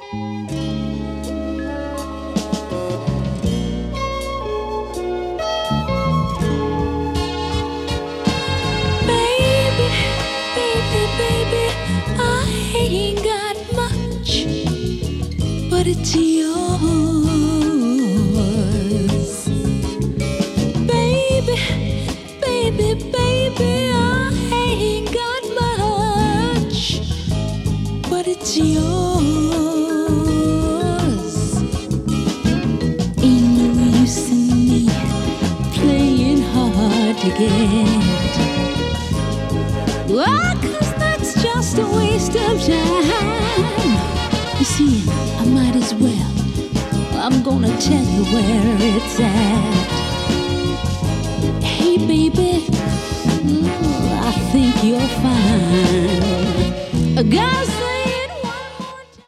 But it's yours, baby, baby, baby. I ain't got much, but it's yours. Ain't no use in me playing hard to get. Well, 'cause that's just a waste of time. You see, I might as well. I'm gonna tell you where it's at. Hey, baby, I think you're fine. Guys.